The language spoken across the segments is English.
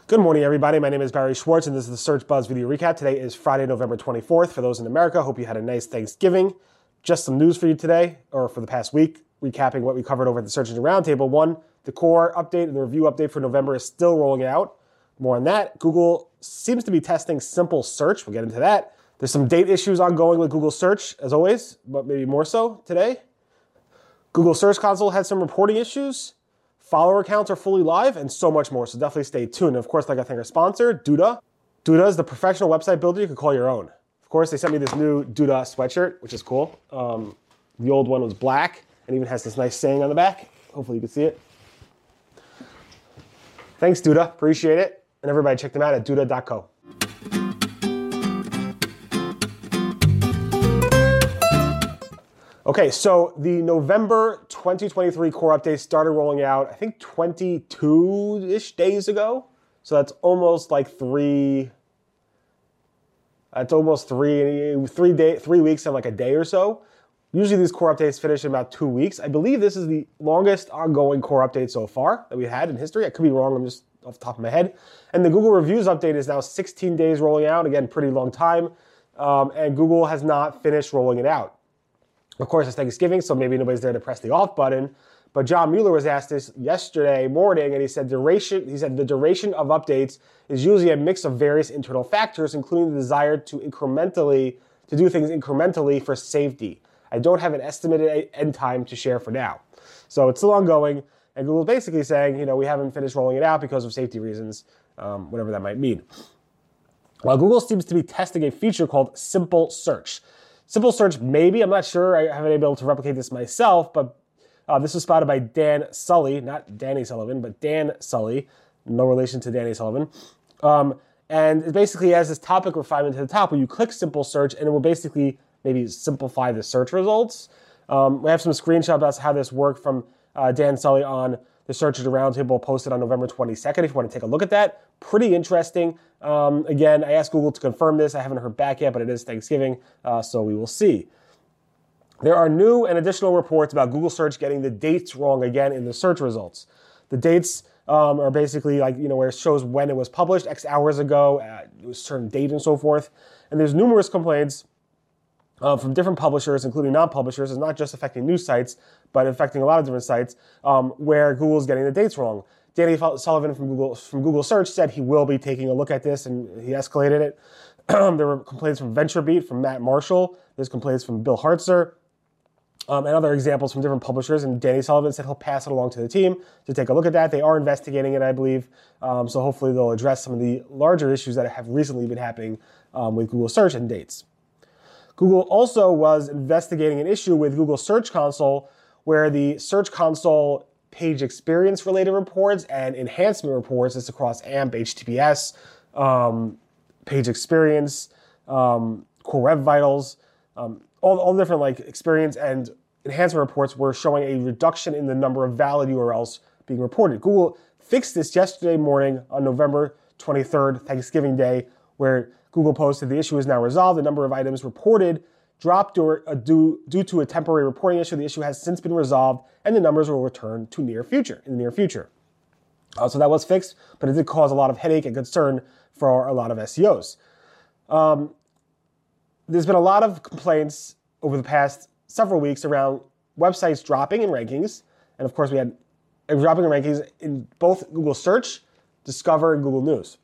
Good morning, everybody. My name is Barry Schwartz, and this is the Search Buzz video recap. Today is Friday, November 24th. For those in America, hope you had a nice Thanksgiving. Just some news for you today, or for the past week, recapping what we covered over at the Search Engine Roundtable. One, the core update and the review update for November is still rolling out. More on that. Google seems to be testing simple search. We'll get into that. There's some date issues ongoing with Google Search, as always, but maybe more so today. Google Search Console had some reporting issues. Follower accounts are fully live, and so much more, so definitely stay tuned. And of course, like I think our sponsor, Duda. Duda is the professional website builder you can call your own. Of course, they sent me this new Duda sweatshirt, which is cool. The old one was black, and even has this nice saying on the back. Hopefully you can see it. Thanks, Duda. Appreciate it. And everybody check them out at duda.co. Okay, so the November 2023 core update started rolling out, I think 22-ish days ago. So that's almost like 3 weeks and like a day or so. Usually these core updates finish in about 2 weeks. I believe this is the longest ongoing core update so far that we had in history. I could be wrong, I'm just off the top of my head. And the Google Reviews update is now 16 days rolling out. Again, pretty long time. And Google has not finished rolling it out. Of course, it's Thanksgiving, so maybe nobody's there to press the off button. But John Mueller was asked this yesterday morning, and he said the duration of updates is usually a mix of various internal factors, including the desire to do things incrementally for safety. I don't have an estimated end time to share for now. So it's still ongoing, and Google's basically saying, we haven't finished rolling it out because of safety reasons, whatever that might mean. While Google seems to be testing a feature called Simple Search. Simple Search, maybe, I'm not sure. I haven't been able to replicate this myself, but this was spotted by Dan Sully, not Danny Sullivan, but Dan Sully, no relation to Danny Sullivan. And it basically has this topic refinement to the top where you click Simple Search and it will basically maybe simplify the search results. We have some screenshots about how this worked from Dan Sully on the Search Engine Roundtable posted on November 22nd, if you want to take a look at that. Pretty interesting. Again, I asked Google to confirm this. I haven't heard back yet, but it is Thanksgiving, so we will see. There are new and additional reports about Google Search getting the dates wrong again in the search results. The dates are basically like, where it shows when it was published, X hours ago, it was a certain date and so forth. And there's numerous complaints from different publishers, including non-publishers. It's not just affecting news sites, but affecting a lot of different sites where Google's getting the dates wrong. Danny Sullivan from Google Search said he will be taking a look at this, and he escalated it. There were complaints from VentureBeat, from Matt Marshall. There's complaints from Bill Hartzer, and other examples from different publishers. And Danny Sullivan said he'll pass it along to the team to take a look at that. They are investigating it, I believe. So hopefully they'll address some of the larger issues that have recently been happening with Google Search and dates. Google also was investigating an issue with Google Search Console where the Search Console page experience related reports and enhancement reports, this across AMP, HTTPS, page experience, Core Web Vitals, all the different like experience and enhancement reports were showing a reduction in the number of valid URLs being reported. Google fixed this yesterday morning on November 23rd, Thanksgiving Day, where Google posted the issue is now resolved. The number of items reported dropped due to a temporary reporting issue. The issue has since been resolved, and the numbers will return to in the near future. So that was fixed, but it did cause a lot of headache and concern for a lot of SEOs. There's been a lot of complaints over the past several weeks around websites dropping in rankings, and of course we had dropping in rankings in both Google Search, Discover, and Google News.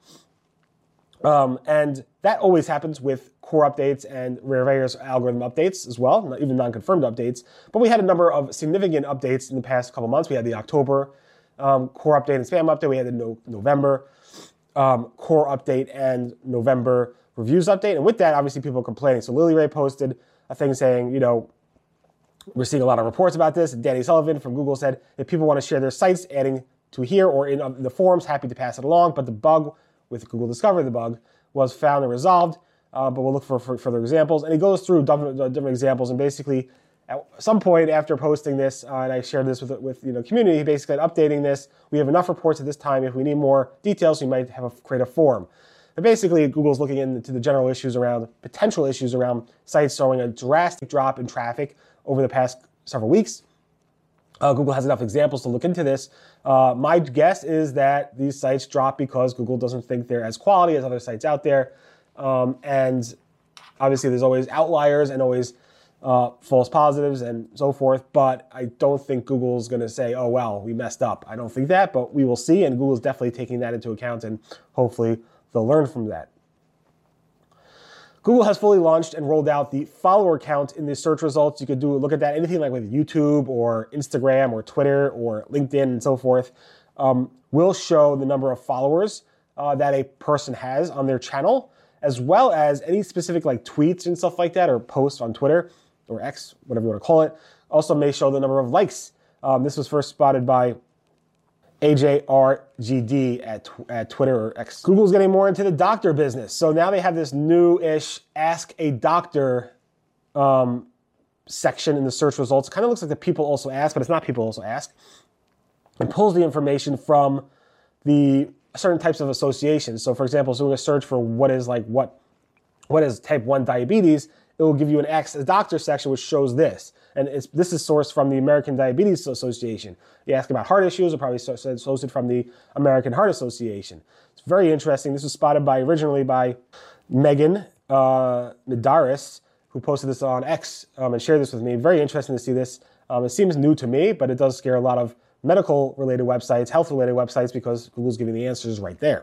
And that always happens with core updates and various algorithm updates as well, even non-confirmed updates. But we had a number of significant updates in the past couple months. We had the October core update and spam update. We had the November core update and November reviews update. And with that, obviously, people are complaining. So Lily Ray posted a thing saying, we're seeing a lot of reports about this. Danny Sullivan from Google said, if people want to share their sites, adding to here or in the forums, happy to pass it along. But the bug with Google Discover, the bug was found and resolved, but we'll look for further examples. And he goes through different examples, and basically at some point after posting this, and I shared this with community, he basically said, updating this, we have enough reports at this time. If we need more details, we might create a forum. But basically, Google's looking into the general potential issues around sites showing a drastic drop in traffic over the past several weeks. Google has enough examples to look into this. My guess is that these sites drop because Google doesn't think they're as quality as other sites out there. And obviously there's always outliers and always false positives and so forth, but I don't think Google's going to say, oh, well, we messed up. I don't think that, but we will see, and Google's definitely taking that into account, and hopefully they'll learn from that. Google has fully launched and rolled out the follower count in the search results. You could look at that, anything like with YouTube or Instagram or Twitter or LinkedIn and so forth, will show the number of followers that a person has on their channel, as well as any specific like tweets and stuff like that, or posts on Twitter or X, whatever you want to call it. Also may show the number of likes. This was first spotted by AJRGD at Twitter or X. Google's getting more into the doctor business. So now they have this new-ish Ask a Doctor section in the search results. It kind of looks like the People Also Ask, but it's not People Also Ask. It pulls the information from the certain types of associations. So for example, doing a search for what is type 1 diabetes, it will give you an Ask a Doctor section, which shows this. And this is sourced from the American Diabetes Association. You ask about heart issues, are probably sourced from the American Heart Association. It's very interesting. This was spotted originally by Megan Midaris, who posted this on X and shared this with me. Very interesting to see this. It seems new to me, but it does scare a lot of medical-related websites, health-related websites, because Google's giving the answers right there.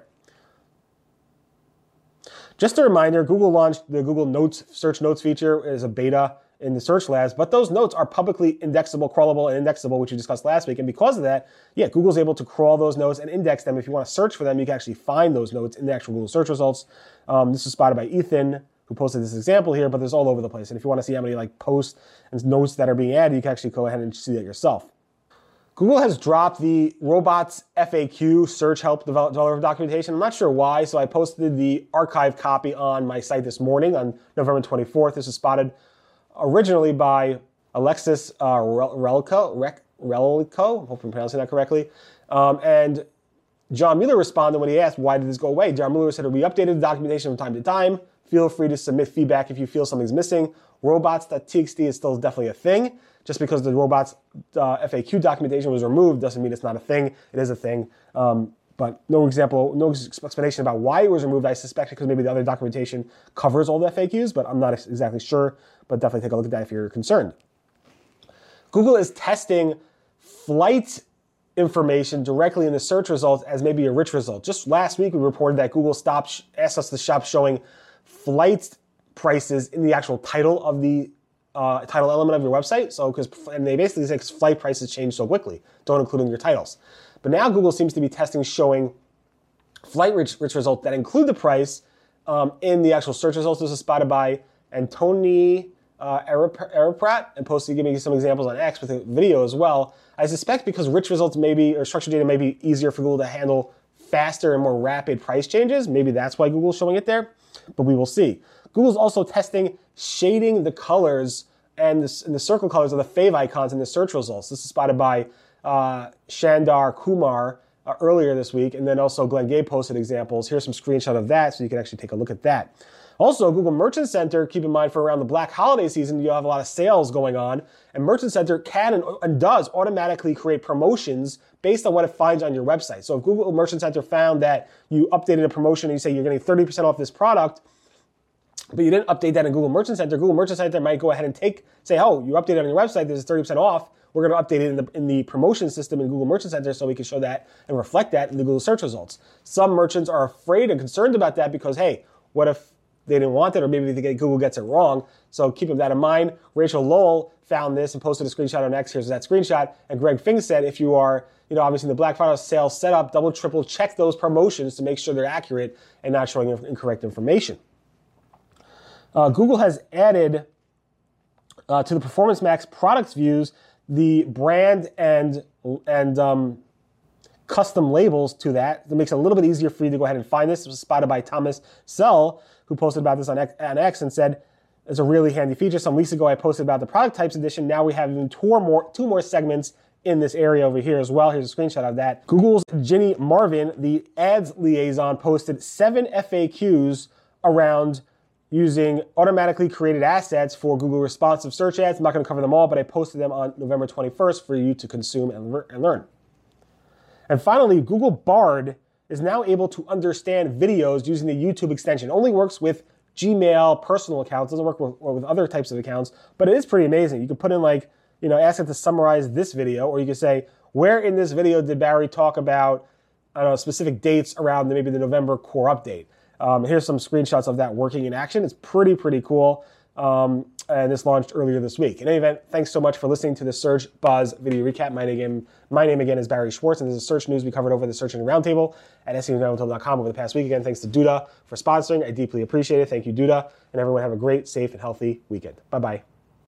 Just a reminder, Google launched the Google Notes search notes feature as a beta in the search labs, but those notes are publicly indexable, crawlable, and indexable, which we discussed last week. And because of that, Google's able to crawl those notes and index them. If you want to search for them, you can actually find those notes in the actual Google search results. This was spotted by Ethan, who posted this example here, but there's all over the place. And if you want to see how many posts and notes that are being added, you can actually go ahead and see that yourself. Google has dropped the robots FAQ search help developer documentation. I'm not sure why, so I posted the archive copy on my site this morning on November 24th. This was spotted originally by Alexis Relico, I hope I'm pronouncing that correctly. And John Mueller responded when he asked, why did this go away? John Mueller said, we updated the documentation from time to time. Feel free to submit feedback if you feel something's missing. Robots.txt is still definitely a thing. Just because the robots FAQ documentation was removed doesn't mean it's not a thing. It is a thing. But no explanation about why it was removed. I suspect because maybe the other documentation covers all the FAQs, but I'm not exactly sure. But definitely take a look at that if you're concerned. Google is testing flight information directly in the search results as maybe a rich result. Just last week, we reported that Google asked us to stop showing flight prices in the actual title of the title element of your website. And they basically say flight prices change so quickly, don't include in your titles. But now Google seems to be testing showing flight rich results that include the price in the actual search results. This is spotted by Antoni Araprat and posted giving me some examples on X with a video as well. I suspect because rich results or structured data may be easier for Google to handle faster and more rapid price changes. Maybe that's why Google's showing it there, but we will see. Google's also testing shading the colors and the circle colors of the fave icons in the search results. This is spotted by Shandar Kumar earlier this week, and then also Glenn Gabe posted examples. Here's some screenshot of that, so you can actually take a look at that. Also, Google Merchant Center, keep in mind for around the Black Holiday season, you have a lot of sales going on, and Merchant Center can and does automatically create promotions based on what it finds on your website. So if Google Merchant Center found that you updated a promotion and you say you're getting 30% off this product, but you didn't update that in Google Merchant Center might go ahead and say, oh, you updated on your website, there's 30% off. We're going to update it in the promotion system in Google Merchant Center so we can show that and reflect that in the Google search results. Some merchants are afraid and concerned about that because, hey, what if they didn't want it, or maybe Google gets it wrong? So keep that in mind. Rachel Lowell found this and posted a screenshot on X. Here's that screenshot. And Greg Fink said, if you are, obviously in the Black Friday sales setup, double, triple check those promotions to make sure they're accurate and not showing incorrect information. Google has added to the Performance Max products views the brand and custom labels to that. That makes it a little bit easier for you to go ahead and find this. It was spotted by Thomas Sell, who posted about this on X and said, it's a really handy feature. Some weeks ago, I posted about the product types edition. Now we have even two more segments in this area over here as well. Here's a screenshot of that. Google's Ginny Marvin, the ads liaison, posted 7 FAQs around using automatically created assets for Google responsive search ads. I'm not going to cover them all, but I posted them on November 21st for you to consume and learn. And finally, Google Bard is now able to understand videos using the YouTube extension. It only works with Gmail personal accounts, doesn't work with other types of accounts, but it is pretty amazing. You can put in ask it to summarize this video, or you can say, where in this video did Barry talk about, specific dates around maybe the November core update? Here's some screenshots of that working in action. It's pretty cool. And this launched earlier this week. In any event, thanks so much for listening to the Search Buzz video recap. My name again is Barry Schwartz, and this is search news we covered over the Search Engine Roundtable at SEOroundtable.com over the past week. Again, thanks to Duda for sponsoring. I deeply appreciate it. Thank you, Duda. And everyone have a great, safe, and healthy weekend. Bye-bye.